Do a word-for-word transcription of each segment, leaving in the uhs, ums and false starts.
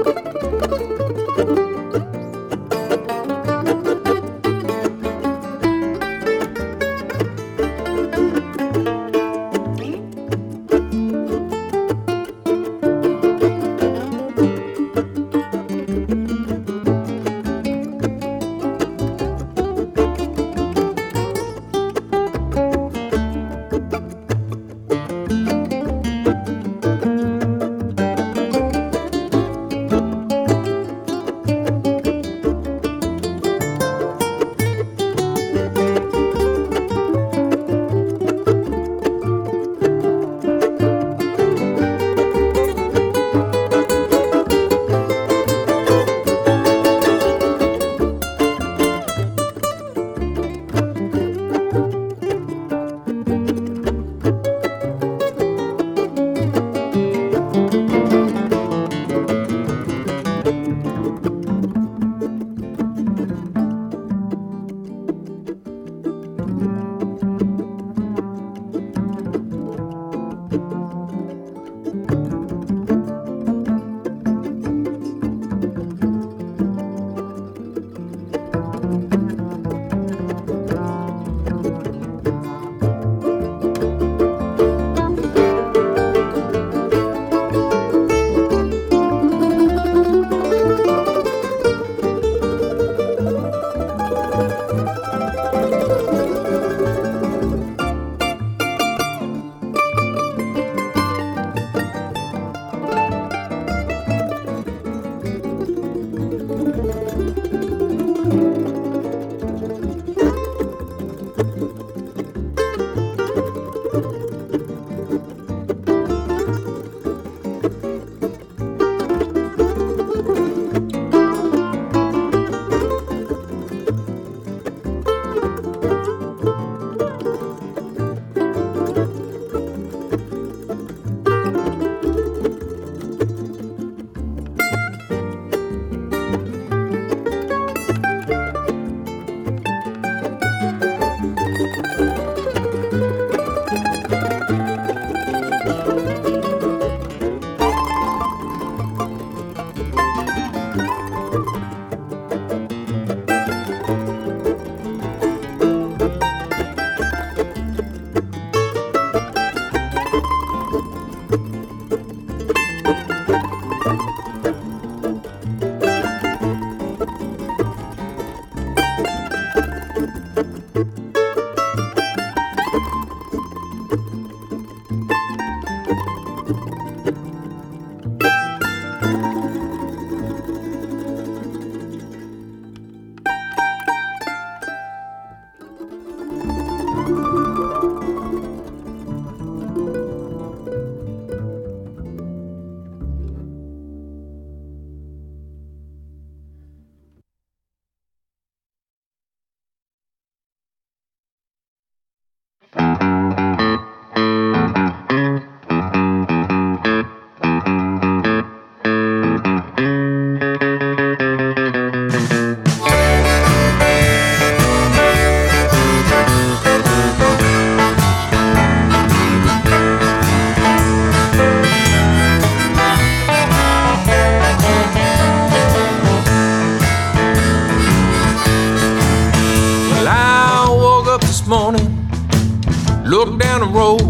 Look down the road,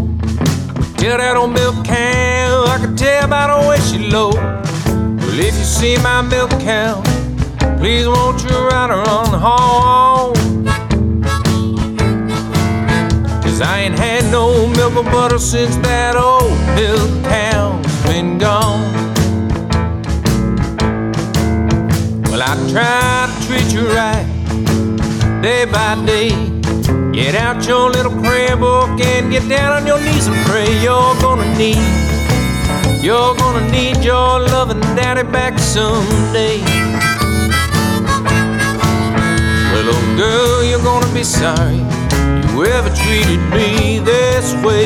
tell that old milk cow I can tell by the way she low. Well, if you see my milk cow, please won't you ride her on the horn? Cause I ain't had no milk or butter since that old milk cow's been gone. Well, I try to treat you right day by day. Get out your little prayer book and get down on your knees and pray. You're gonna need, you're gonna need your loving daddy back someday. Well, old girl, you're gonna be sorry you ever treated me this way.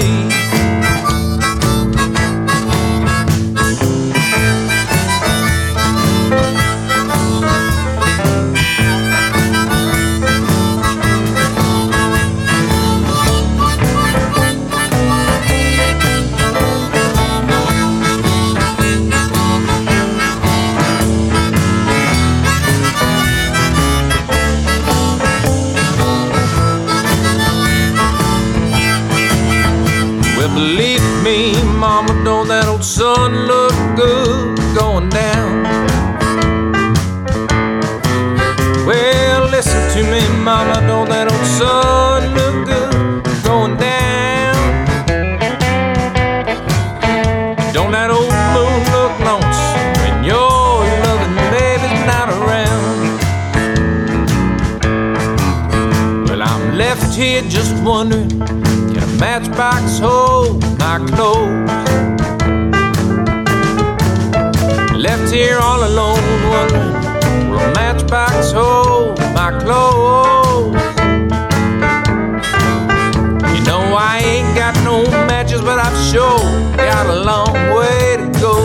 left here just wondering, can a matchbox hold my clothes? Left here all alone wondering, will a matchbox hold my clothes? You know I ain't got no matches, but I've sure got a long way to go.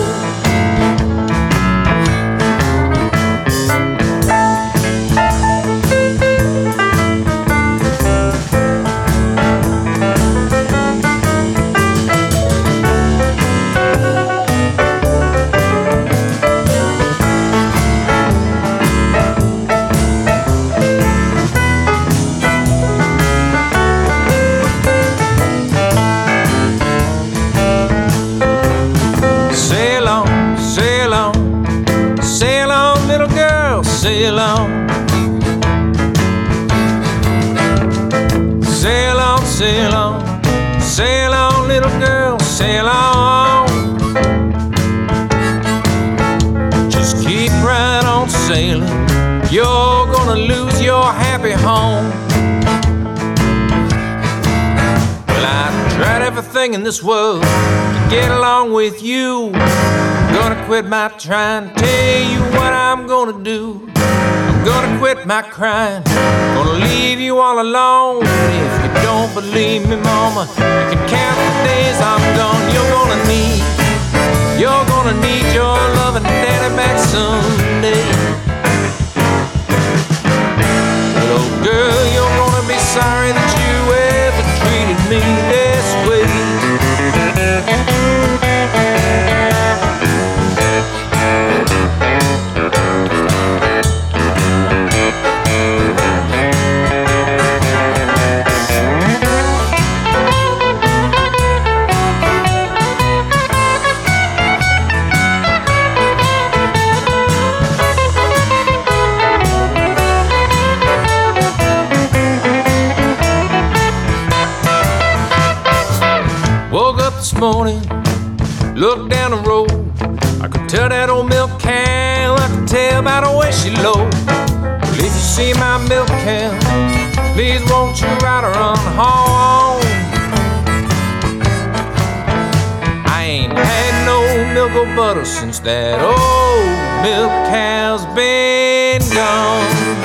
Sail on, sail on, sail on, sail on, little girl, sail on. Just keep right on sailing, you're gonna lose your happy home. Well, I tried everything in this world to get along with you. I'm gonna quit my trying, tell you what I'm gonna do. I'm gonna quit my crying, gonna leave you all alone. If you don't believe me, mama, you can count the days I'm gone. You're gonna need, you're gonna need your loving daddy back someday. But oh girl, you're gonna be sorry that you ever treated me this way. This morning, look down the road. I could tell that old milk cow, I could tell by the way she low. Well, if you see my milk cow, please won't you ride her on home. I ain't had no milk or butter since that old milk cow's been gone.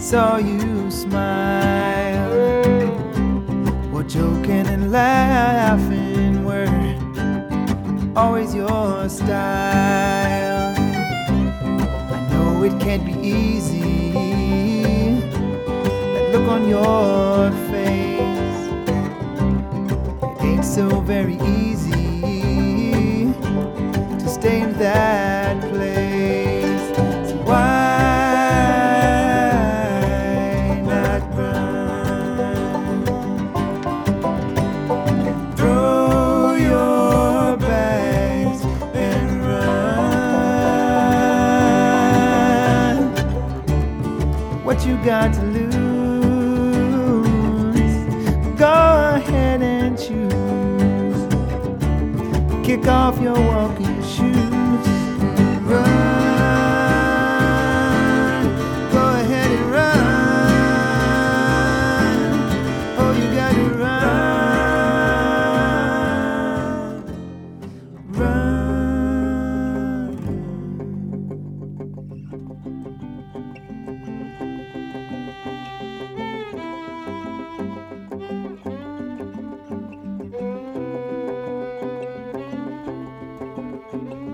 saw you smile. What joking and laughing were always your style. I know it can't be easy, that look on your face. It ain't so very easy to stay in that place. So why not run? Throw your bags and run. What you got to lose? Go ahead and choose. Kick off your walking shoes and run. Go ahead and run. Oh, you gotta run. Run. Thank you.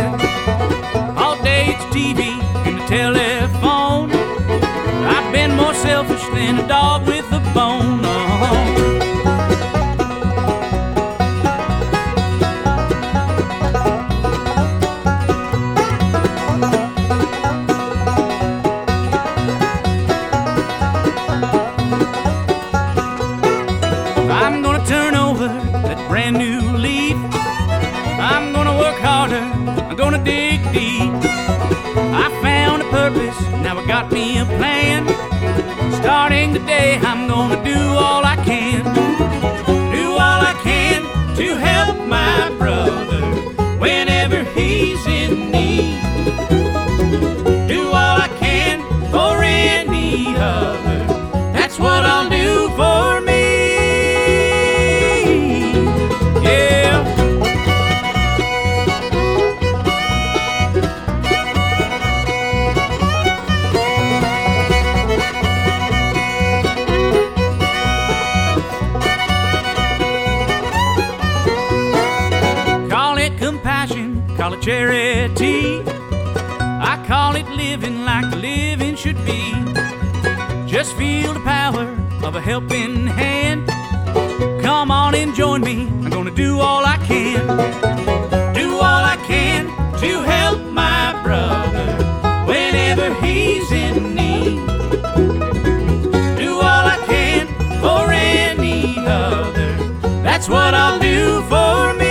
All day it's T V and the telephone. I've been more selfish than a dog with a bone. Oh. I'm gonna turn over that brand new leaf. I'm gonna work harder, I'm gonna dig deep. I found a purpose, now I got me a plan. Starting today, I'm gonna do all I can. Do all I can to help my brother whenever he's in need. Do all I can for any other, that's what I'll do for me. Call it charity, I call it living like the living should be. Just feel the power of a helping hand. Come on and join me, I'm gonna do all I can. Do all I can to help my brother whenever he's in need. Do all I can for any other, that's what I'll do for me.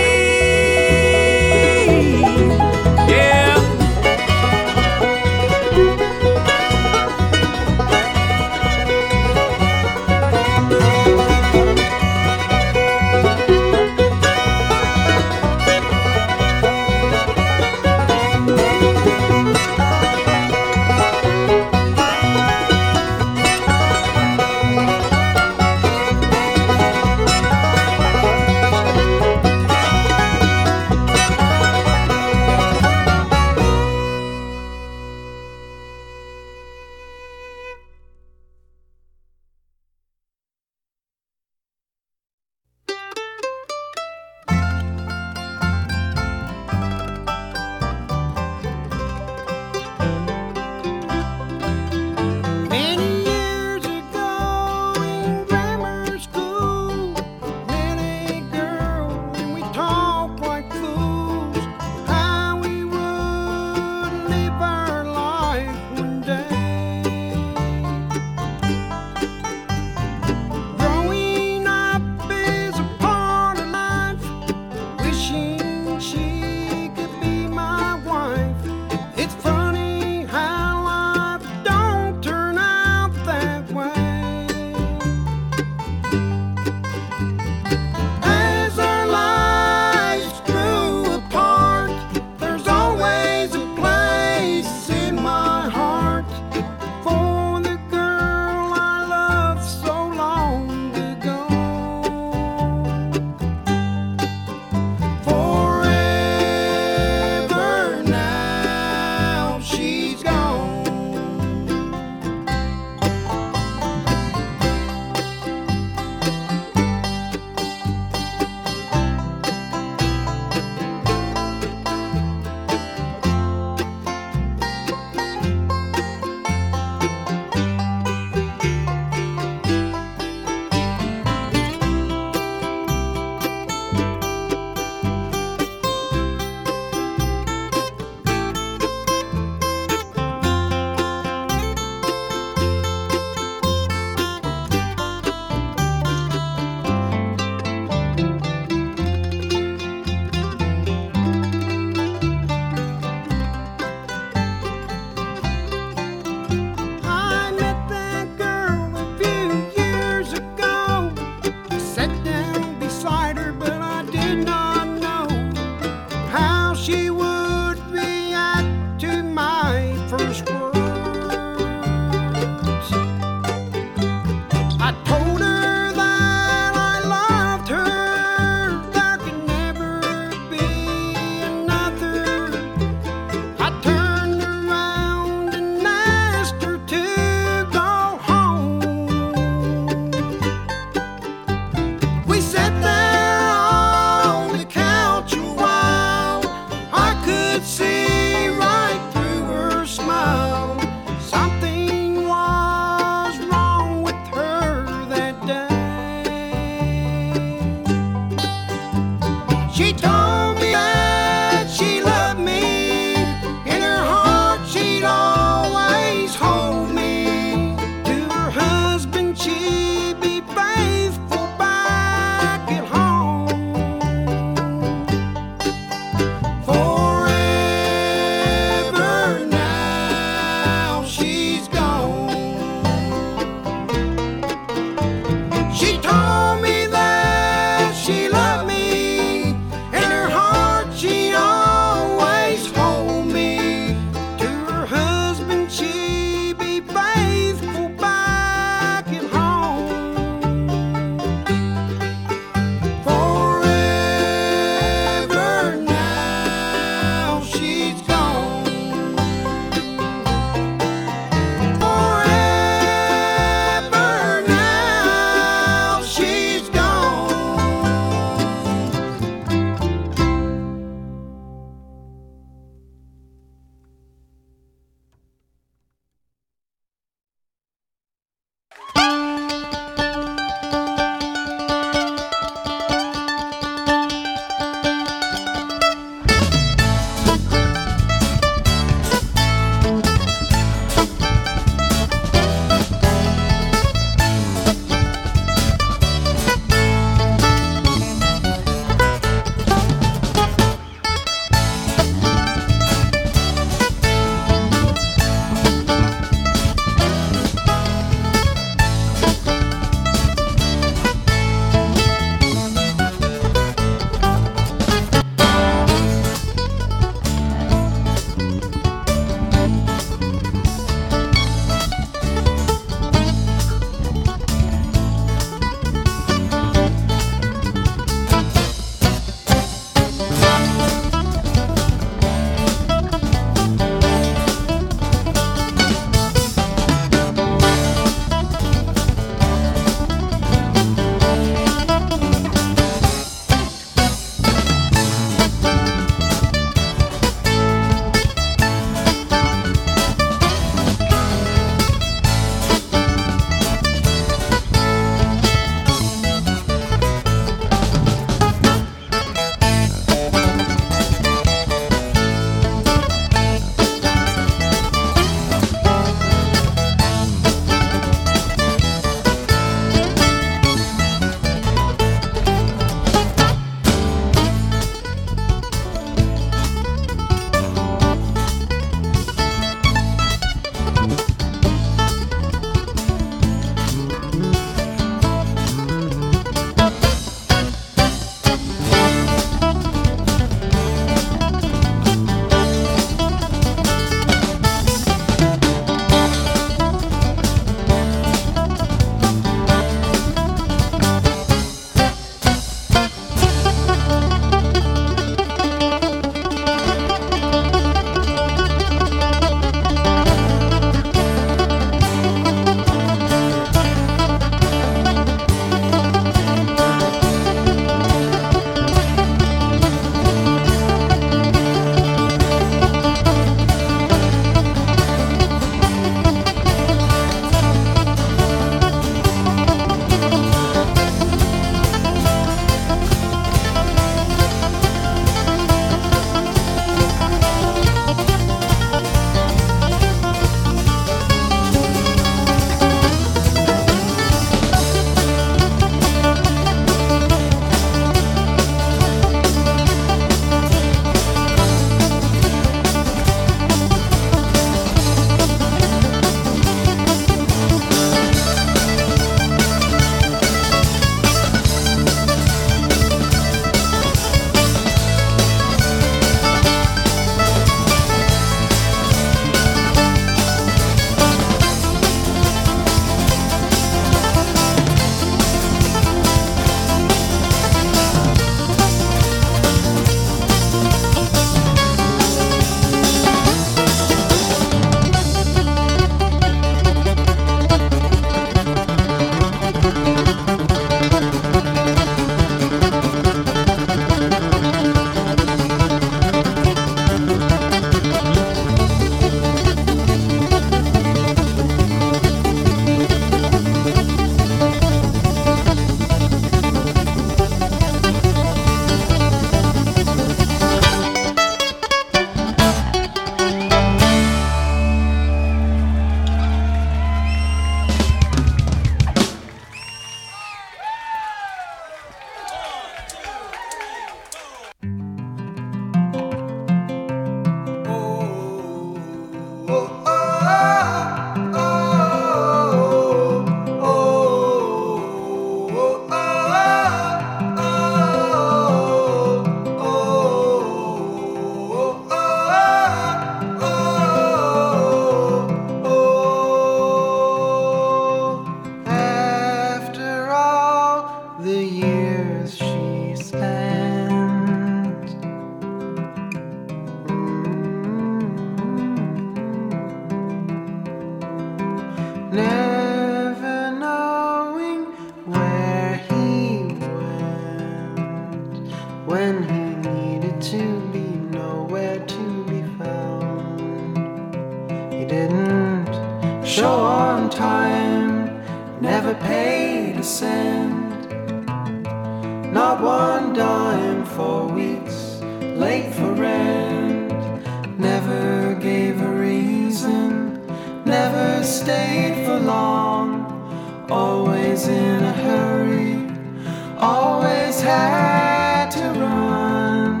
didn't show on time, never paid a cent, not one dime for weeks, late for rent, never gave a reason, never stayed for long, always in a hurry, always had to run.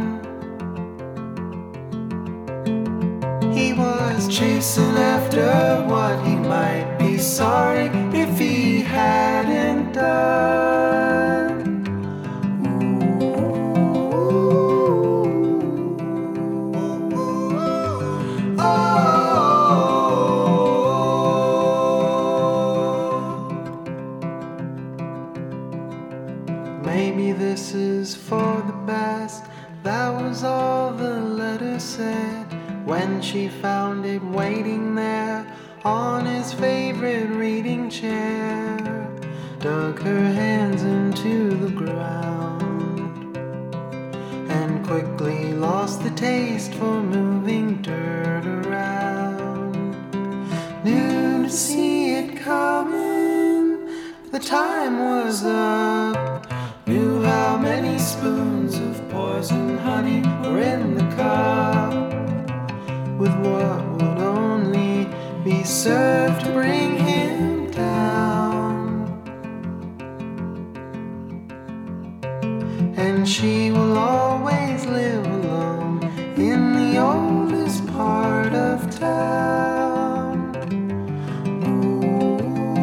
He was chasing after what he might be sorry if he hadn't done. Ooh. Oh. Maybe this is for the best. That was all the letter said. When she found it waiting there on his favorite reading chair, dug her hands into the ground and quickly lost the taste for moving dirt around. Knew to see it coming, the time was up. Knew how many spoons of poison honey were in the cup, with what would only be served to bring him down. And she will always live alone in the oldest part of town. Ooh.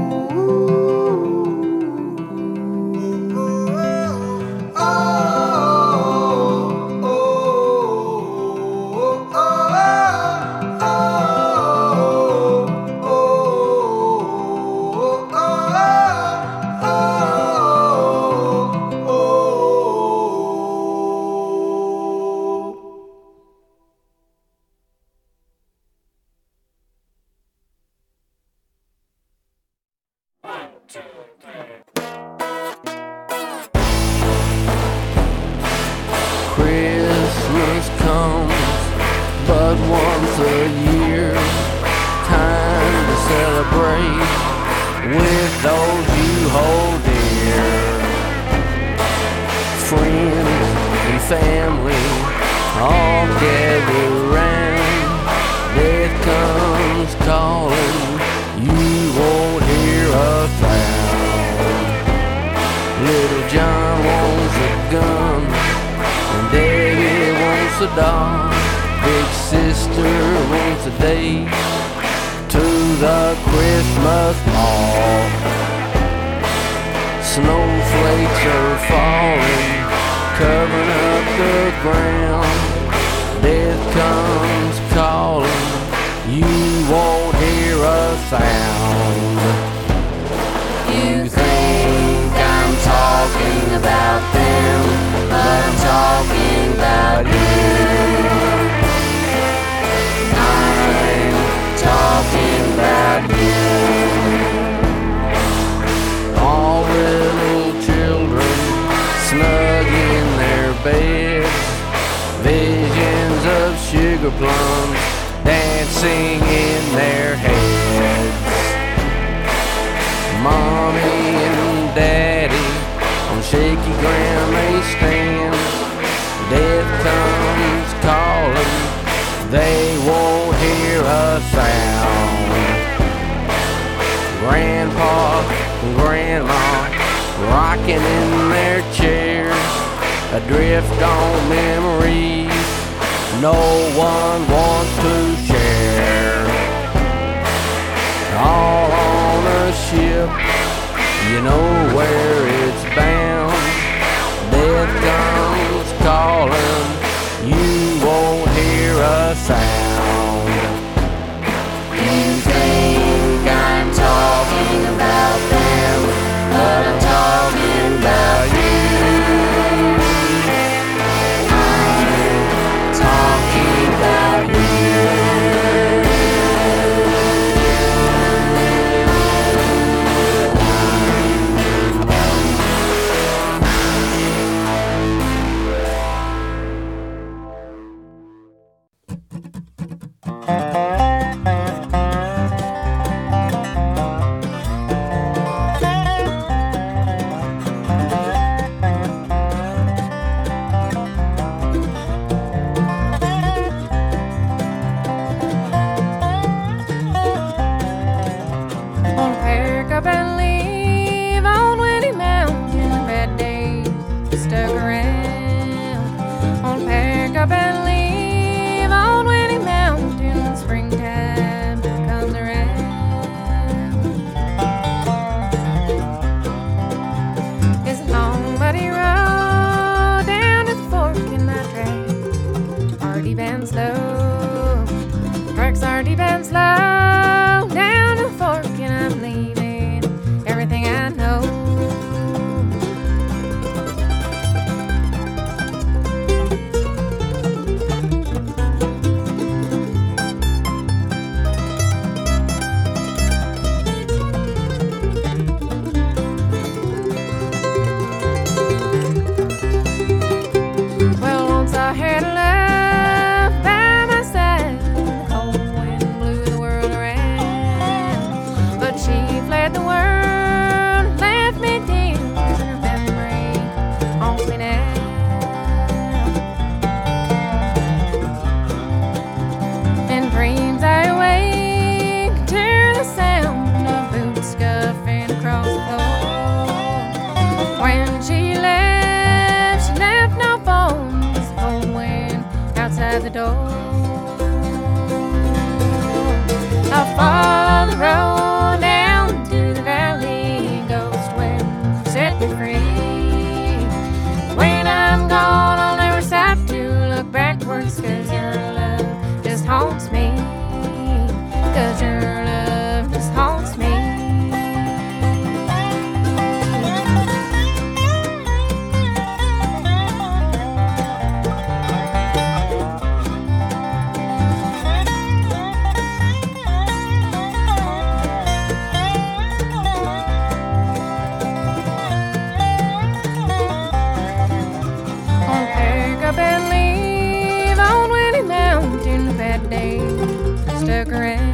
Oh. Christmas comes but once a year, time to celebrate with those you hold dear. Friends and family all gather round, death comes calling, you won't hear a sound. Little John wants a gun, and Daddy wants a doll. Big sister wants a date to the Christmas ball. Snowflakes are falling, covering up the ground. Death comes calling, you won't hear a sound. You think I'm talking about them, but I'm talking about you. I'm talking about you. All little children snug in their beds, visions of sugar plums dancing in their heads. Mommy and Daddy on shaky ground they stand. Death comes calling, they won't hear a sound. Grandpa and Grandma rocking in their chairs, adrift on memories no one wants to share. All on a ship, you know where it's bound. Death comes calling, you won't hear a sound. You think I'm talking about them, but I'm talking about you. I'm talking about you. brakes are deep and slow. Down the fork and I'm leaving everything I know. Well, once I had a love by my side. The cold wind blew the world around, but she fled the world, left me deep, and her memory haunts me now. In dreams I awake to the sound of boots scuffing across the floor. When she left, she left no bones, the cold wind outside the door. I'll follow the road down to the valley, ghost wind set me free. When I'm gone, I'll never stop to look backwards, 'cause your love just haunts me. 'Cause your love just haunts me. I'll pick up and leave on Winnie Mountain. Bad days stuck around.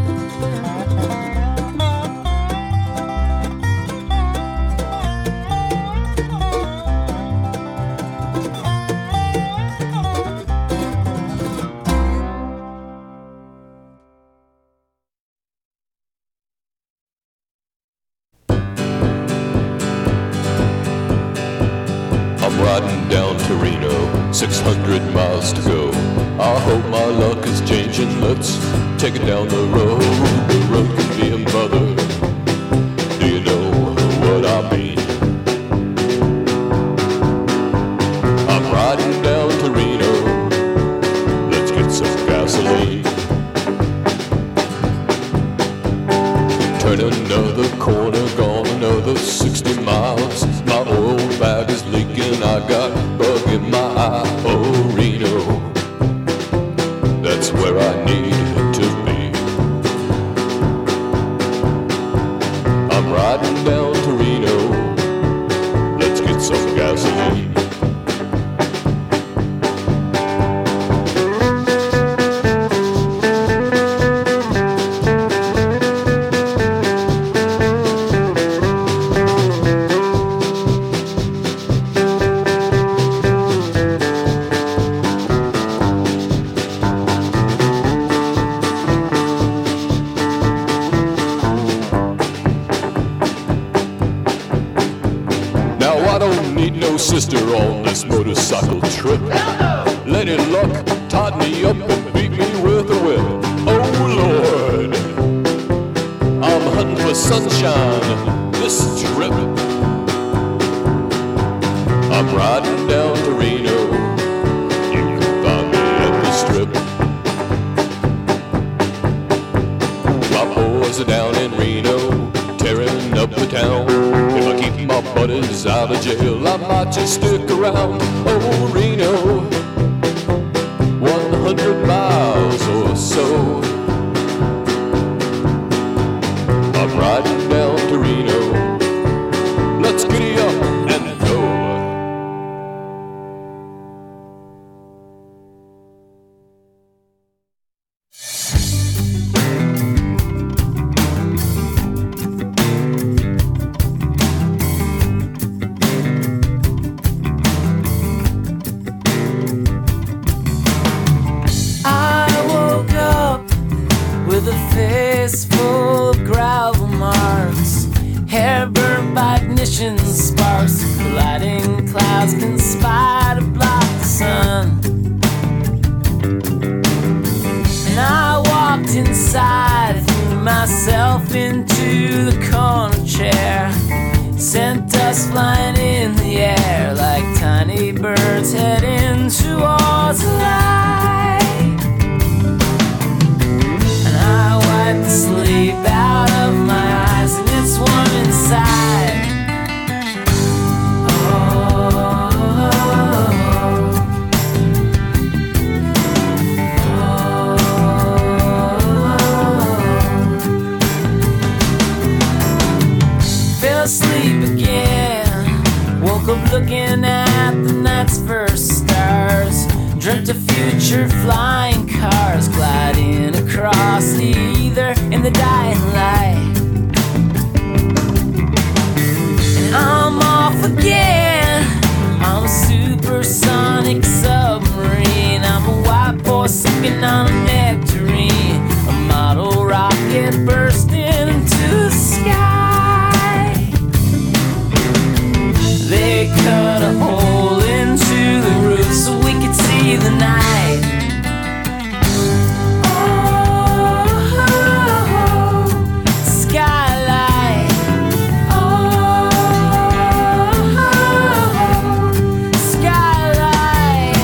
I'm riding down to Reno, six hundred miles to go. I hope my luck is changing, let's take it down the road. The road can be a mother, do you know what I mean? I'm riding down to Reno, let's get some gasoline. Turn another corner, gone another sixty miles. My oil bag is leaking, I got bug in my eye. Oh, Reno, that's where I need to be. I'm riding down to Reno, let's get some gasoline. Now I don't need no sister on this motorcycle trip. Lady Luck tied me up and beat me with a whip. Oh Lord, I'm hunting for sunshine this trip. I'm riding down to Reno, you can find me at the strip. My boys are down in Reno, tearing up the town. If I keep my buddies out of jail, I might just stick around. Oh, Reno, one hundred miles or so. I'm riding down to Reno, let's giddy up and go. I woke up with a face full of gravel marks, hair burnt by ignition sparks, colliding clouds conspire to block the sun. And I walked inside, threw myself into the corner chair, sent dust flying in the air like tiny birds heading towards the light. picture flying cars gliding across the ether in the dying light. And I'm off again. I'm a supersonic submarine. I'm a white boy sipping on a nectarine. A model rocket bursting into the sky. They cut a hole into the roof so we could see the night. Oh, skylight. Oh, skylight.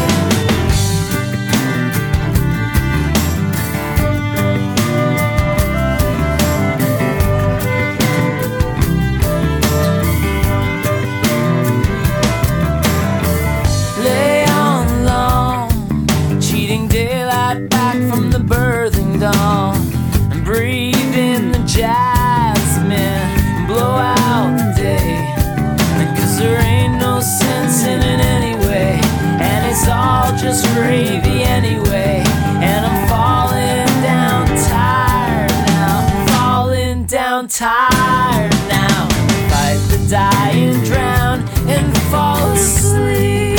Lay on long, cheating daylight back from the birthing dawn, and breathe in the jasmine and blow out the day. Cause there ain't no sense in it anyway, and it's all just gravy anyway. And I'm falling down tired now, falling down tired now. Fight the dying, drown and fall asleep.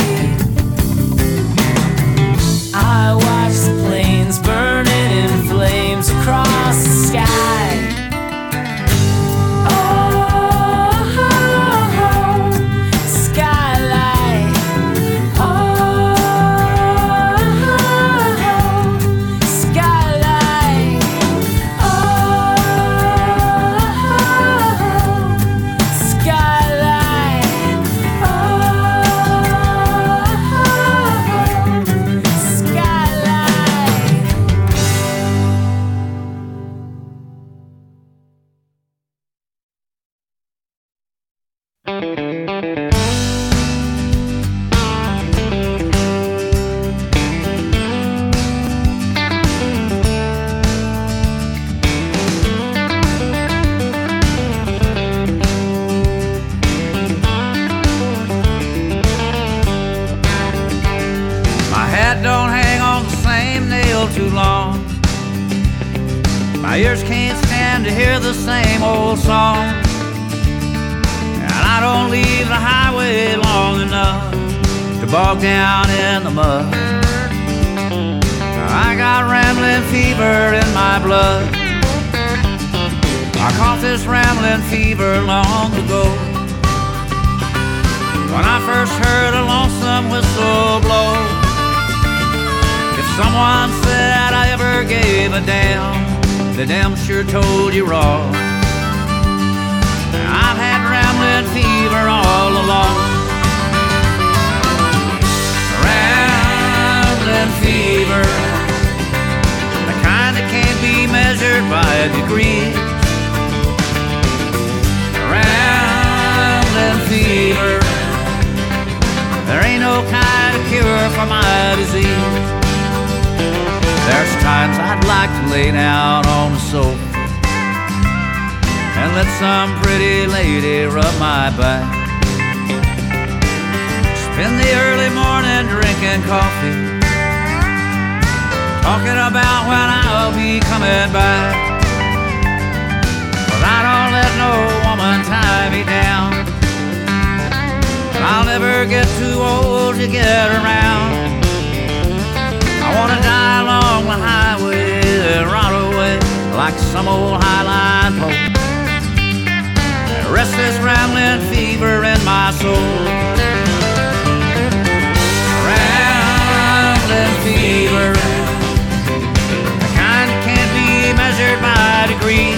I watch the planes burning in flames across the sky. Oh, skylight. Oh, skylight. Oh, skylight. Oh, My hat don't hang on the same nail too long. My ears can't stand to hear the same old song. And I don't leave the highway long enough to bog down in the mud. I got rambling fever in my blood. I caught this rambling fever long ago, when I first heard a lonesome whistle blow. If someone said I ever gave a damn, they damn sure told you wrong. I've had rambling fever all along. Rambling fever, the kind that can't be measured by degrees. Rambling fever, there ain't no kind of cure for my disease. There's times I'd like to lay down on the sofa and let some pretty lady rub my back. Spend the early morning drinking coffee, talking about when I'll be coming back. 'Cause I don't let no woman tie me down, and I'll never get too old to get around. I wanna die along the highway and rot away like some old highline pole. Rest this rambling fever in my soul. Rambling fever, the kind that can't be measured by degrees.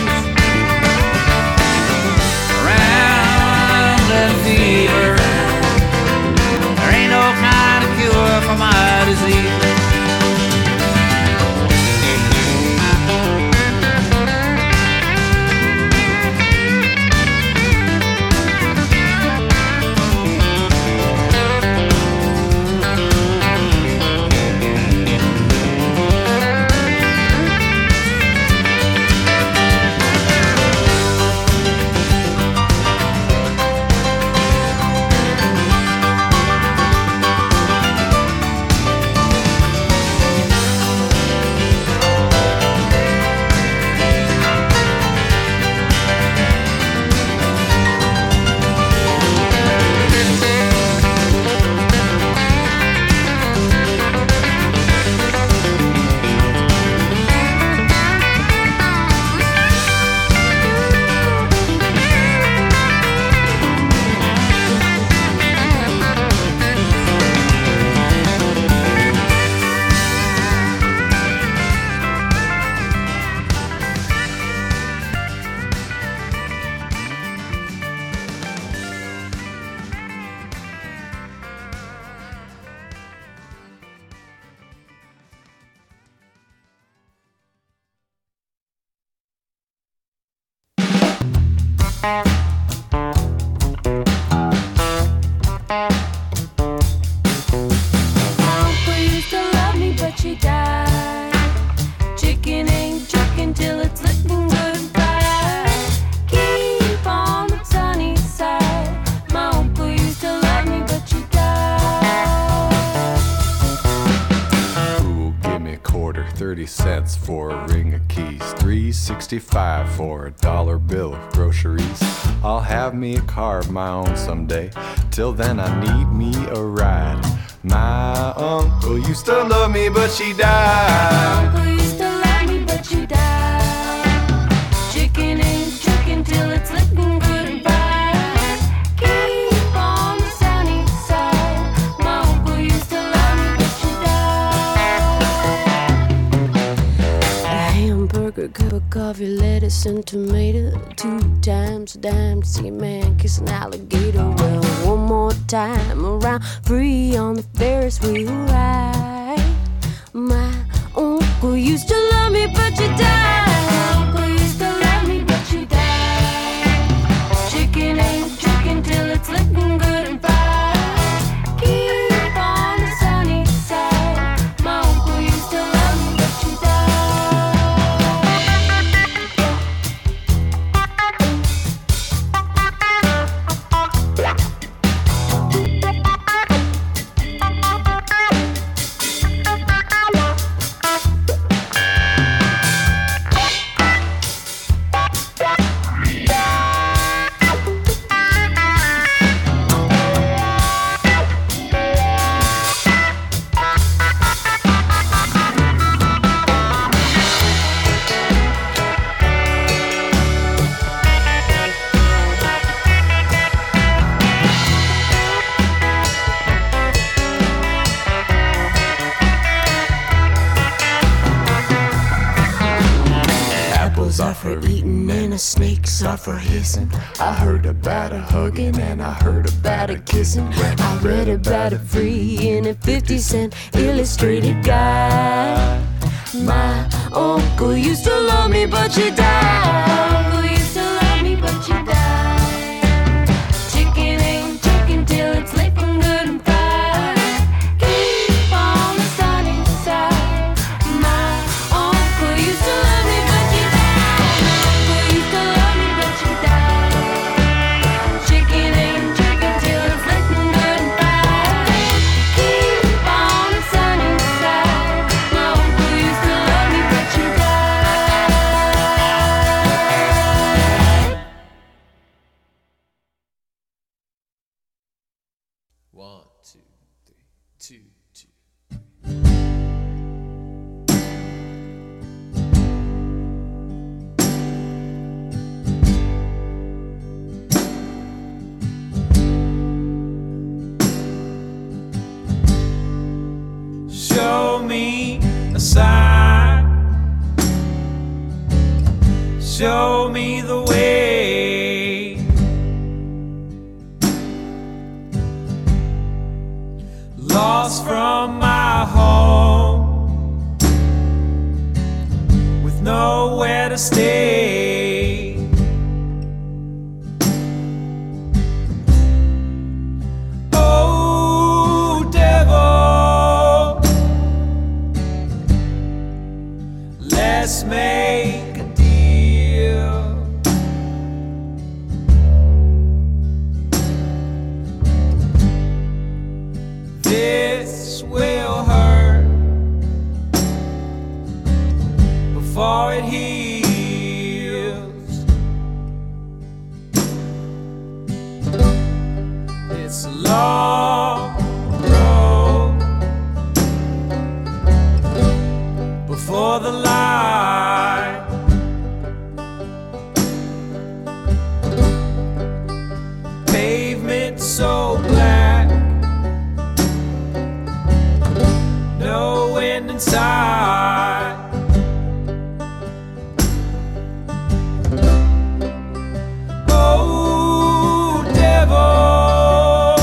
Rambling fever, there ain't no kind of cure for my disease. thirty cents for a ring of keys, three sixty-five for a dollar bill of groceries. I'll have me a car of my own someday. Till then I need me a ride. My uncle used to love me, but she died. My uncle used to love me, but she died. Chicken ain't chicken till it's looking good and fried. Keep on the sunny side. My uncle used to love me, but she died. A hamburger, cup of coffee, lettuce and tomato. Two times a dime to see a man kiss an alligator. Well, one more time around, free on the Ferris wheel ride. My uncle used to love me, but you died. My uncle used to love me, but you died. Chicken ain't chicken till it's looking good and fried. Keep on the sunny side. My uncle used to love me, but you Are for eating and the snakes are for hissing. I heard about a hugging and I heard about a kissing. I read about it free in a fifty cent illustrated guide. My uncle used to love me, but you died. My uncle used to love me, but you died. Chicken ain't chicken till it's looking good and fried. Keep on the sunny side. My uncle used to love me, but you died. One, two, three, two, two. Show me a sign. Show me the way. Lost from my home, with nowhere to stay. Oh, devil, let's make a deal. This will hurt before it heals. It's a long road before the light. Pavement so black, no wind inside. Oh, devil,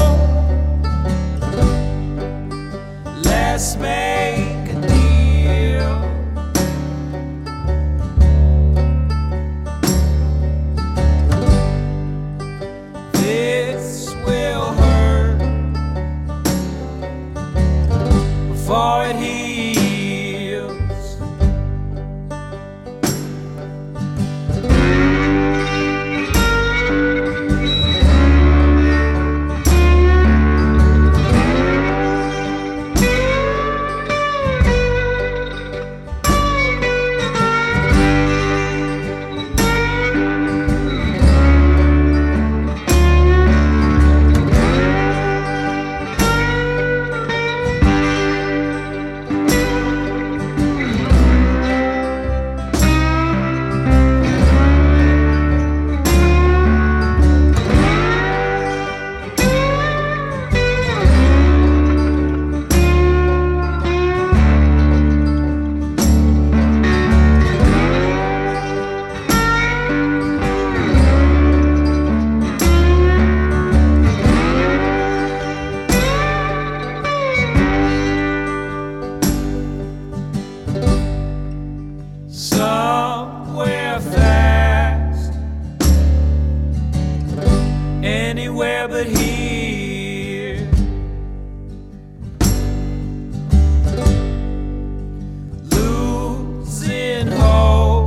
let's make a deal. fast, anywhere but here. Losing hope,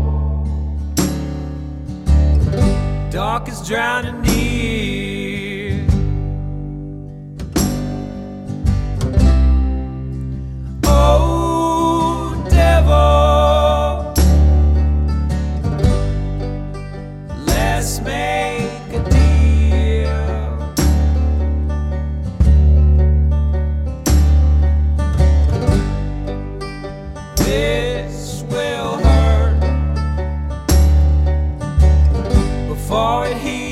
dark is drowning near. Oh, devil, let's make a deal. This will hurt before it heals.